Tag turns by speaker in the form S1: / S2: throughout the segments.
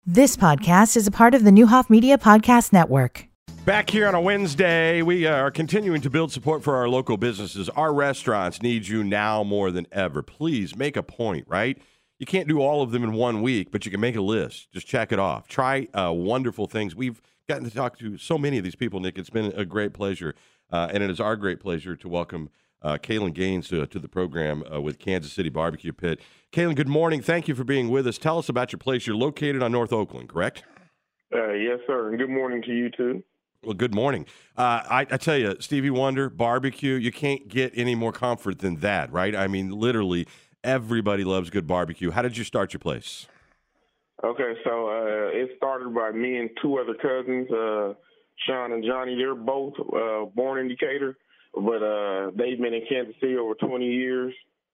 S1: This podcast is a part of the Newhoff Media Podcast Network.
S2: Back here on a Wednesday, we are continuing to build support for our local businesses. Our restaurants need you now more than ever. Please make a point, right? You can't do all of them in 1 week, but you can make a list. Just check it off. Try wonderful things. We've gotten to talk to so many of these people, Nick. It's been a great pleasure, and it is our great pleasure to welcome Kaylin Gaines to the program with Kansas City Barbecue Pit. Kaylin, good morning. Thank you for being with us. Tell us about your place. You're located on North Oakland, correct?
S3: Yes, sir. And good morning to you, too.
S2: Well, good morning. I tell you, Stevie Wonder, barbecue, you can't get any more comfort than that, right? I mean, literally, everybody loves good barbecue. How did you start your place?
S3: Okay, so it started by me and two other cousins, Sean and Johnny. They're both born in Decatur, but they've been in Kansas City over 20 years.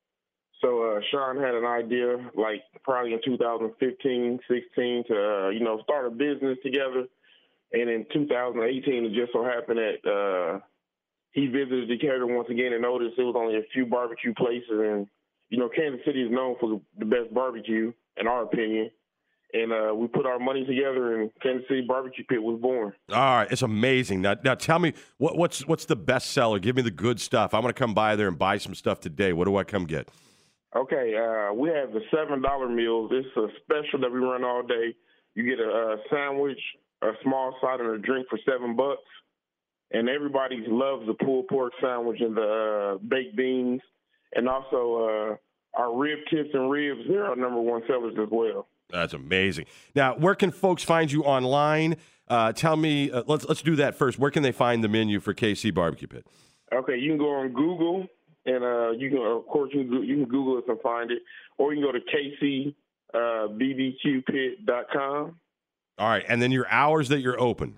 S3: So Sean had an idea, like probably in 2015, 16, to, start a business together. And in 2018, it just so happened that he visited Decatur once again and noticed it was only a few barbecue places. And, Kansas City is known for the best barbecue, in our opinion. And we put our money together, and Kansas City Barbecue Pit was born.
S2: All right, it's amazing. Now tell me, what's the best seller? Give me the good stuff. I'm going to come by there and buy some stuff today. What do I come get?
S3: Okay, we have the $7 meals. It's a special that we run all day. You get a sandwich, a small side, and a drink for $7. And everybody loves the pulled pork sandwich and the baked beans. And also our rib tips and ribs, they're our number one sellers as well.
S2: That's amazing. Now, where can folks find you online? Tell me, let's do that first. Where can they find the menu for KC Barbecue Pit?
S3: Okay, you can go on Google, and you can Google us and find it, or you can go to kcbbqpit.com.
S2: All right, and then your hours that you're open?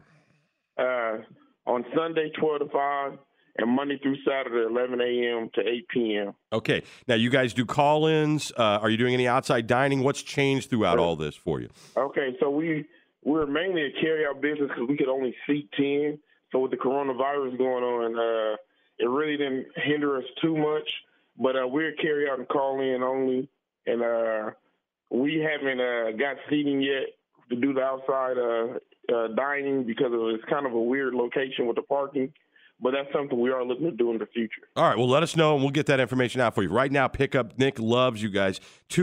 S3: On Sunday, 12 to 5, and Monday through Saturday, 11 a.m. to 8 p.m.
S2: Okay. Now, you guys do call-ins. Are you doing any outside dining? What's changed throughout all this for you?
S3: Okay, so we're mainly a carry-out business because we could only seat 10. So with the coronavirus going on, it really didn't hinder us too much. But we're carry-out and call-in only, and we haven't got seating yet to do the outside dining because it's kind of a weird location with the parking. But that's something we are looking to do in the future. All
S2: right, well, let us know, and we'll get that information out for you. Right now, pick up Nick loves you guys.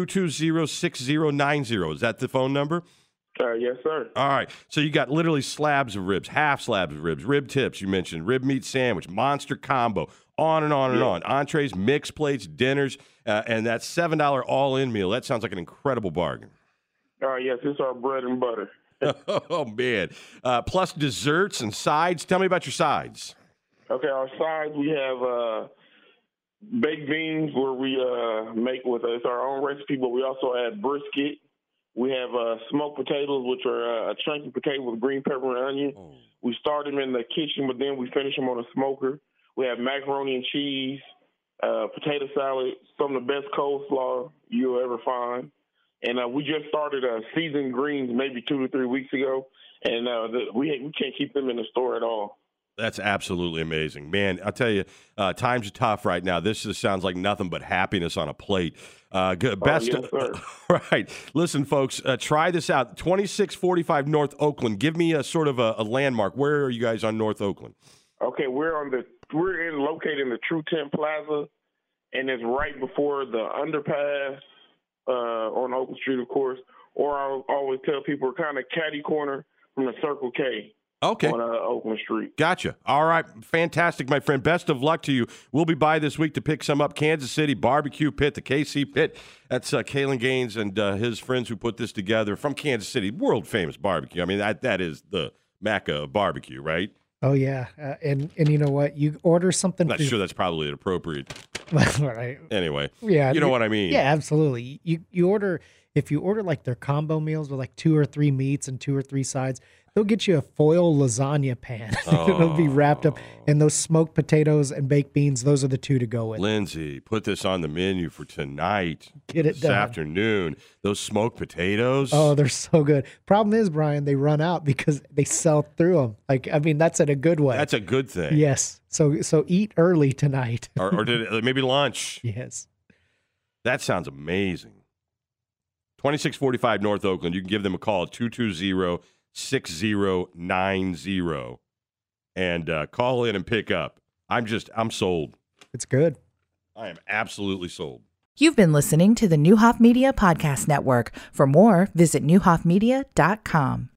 S2: 220-6090. Is that the phone number?
S3: Yes, sir.
S2: All right, so you got literally slabs of ribs, half slabs of ribs, rib tips you mentioned, rib meat sandwich, monster combo, on and on and on. Entrees, mixed plates, dinners, and that $7 all-in meal. That sounds like an incredible bargain.
S3: Yes, it's our bread and butter.
S2: Oh, man. Plus desserts and sides. Tell me about your sides.
S3: Okay, our sides, we have baked beans where we make it's our own recipe, but we also add brisket. We have smoked potatoes, which are a chunky potato with green pepper and onion. Oh. We start them in the kitchen, but then we finish them on a smoker. We have macaroni and cheese, potato salad, some of the best coleslaw you'll ever find. And we just started seasoned greens maybe 2 to 3 weeks ago, and we can't keep them in the store at all.
S2: That's absolutely amazing. Man, I'll tell you, times are tough right now. This just sounds like nothing but happiness on a plate. Good. Best,
S3: yes, sir.
S2: Right. Listen, folks, try this out. 2645 North Oakland. Give me a sort of a landmark. Where are you guys on North Oakland?
S3: Okay, we're located in the True Tent Plaza, and it's right before the underpass on Oakland Street, of course. Or I always tell people we're kind of catty corner from the Circle K.
S2: Okay.
S3: On Oakland Street.
S2: Gotcha. All right. Fantastic, my friend. Best of luck to you. We'll be by this week to pick some up. Kansas City Barbecue Pit, the KC Pit. That's Kaylin Gaines and his friends who put this together from Kansas City. World-famous barbecue. I mean, that is the Mecca of barbecue, right?
S4: Oh, yeah. And you know what? You order something.
S2: I'm not sure that's probably appropriate.
S4: Right.
S2: Anyway.
S4: Yeah.
S2: You know what I mean.
S4: Yeah, absolutely. You order, if you order like their combo meals with like 2 or 3 meats and 2 or 3 sides, they'll get you a foil lasagna pan. It'll be wrapped up. And those smoked potatoes and baked beans, those are the 2 to go with.
S2: Lindsay, put this on the menu for tonight.
S4: Get it
S2: this
S4: done.
S2: afternoon. Those smoked potatoes.
S4: Oh, they're so good. Problem is, Brian, they run out because they sell through them. That's in a good way.
S2: That's a good thing.
S4: Yes. So eat early tonight.
S2: or maybe lunch.
S4: Yes.
S2: That sounds amazing. 2645 North Oakland. You can give them a call at 220-6090 and call in and pick up. I'm sold.
S4: It's good.
S2: I am absolutely sold.
S1: You've been listening to the Newhoff Media Podcast Network. For more, visit newhoffmedia.com.